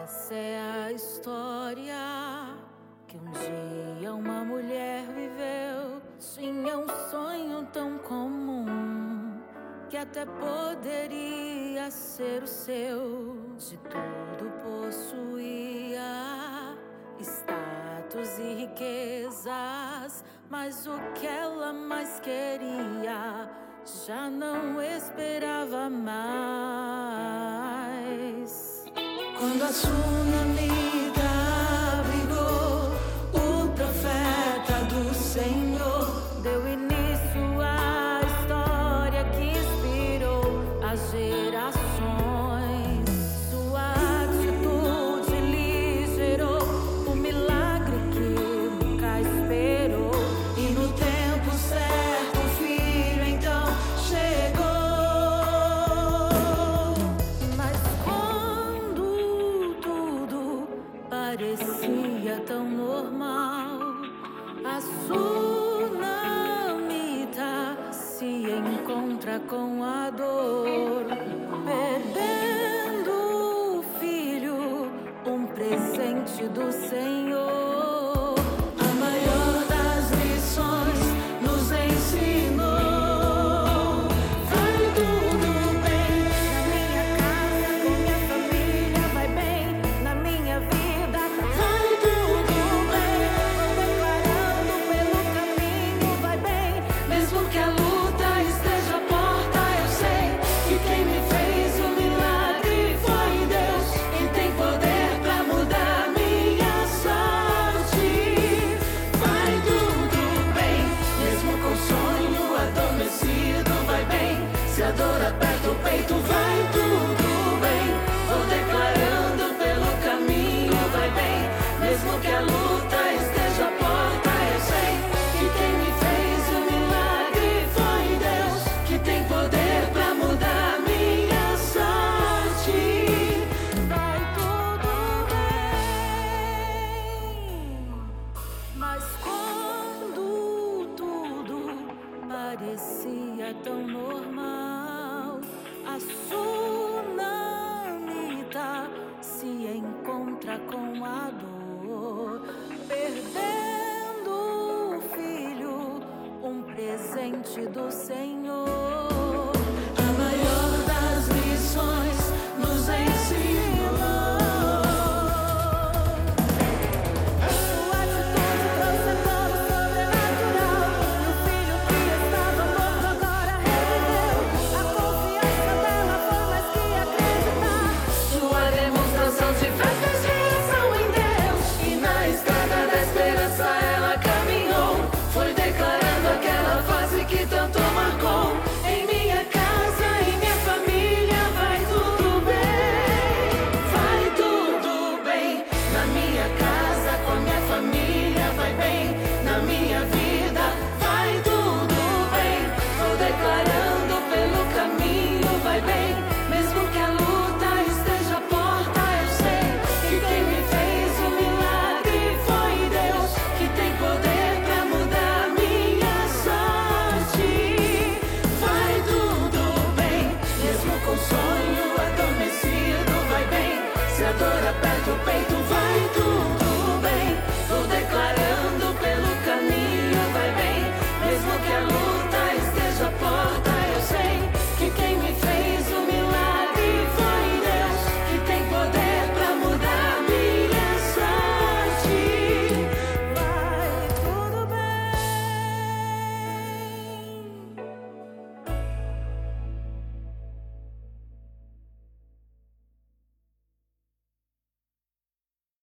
Essa é a história que um dia uma mulher viveu. Tinha um sonho tão comum que até poderia ser o seu. De tudo possuía, status e riquezas, mas o que ela mais queria já não esperava mais. Quando a tsunamita brigou, o profeta do Senhor deu início à história que inspirou as gerações. Sua atitude lhe gerou um milagre que nunca esperou. E no tempo certo o filho então chegou. Mas quando tudo parecia tão normal, a tsunamita se encontra com a dor, perdendo o filho, um presente do Senhor. A maior das lições nos ensinou: vai tudo bem. Na minha casa, com minha família, vai bem. Na minha vida, vai tudo bem. Declarando pelo caminho, vai bem. Mesmo que a luta esteja à porta, eu sei que quem me fez o milagre foi Deus. E tem poder pra mudar minha sorte. Vai tudo bem, mesmo com sonho adormecido, vai bem. Se a dor aperta o peito, vai tudo bem. Vou declarando pelo caminho, vai bem. Mesmo que a luta esteja à porta, eu sei que quem me fez o milagre foi Deus. Que tem poder pra mudar minha sorte. Vai tudo bem. Mas quando tudo parecia tão normal, a tsunamita se encontra com a dor, perdendo o filho, um presente do Senhor.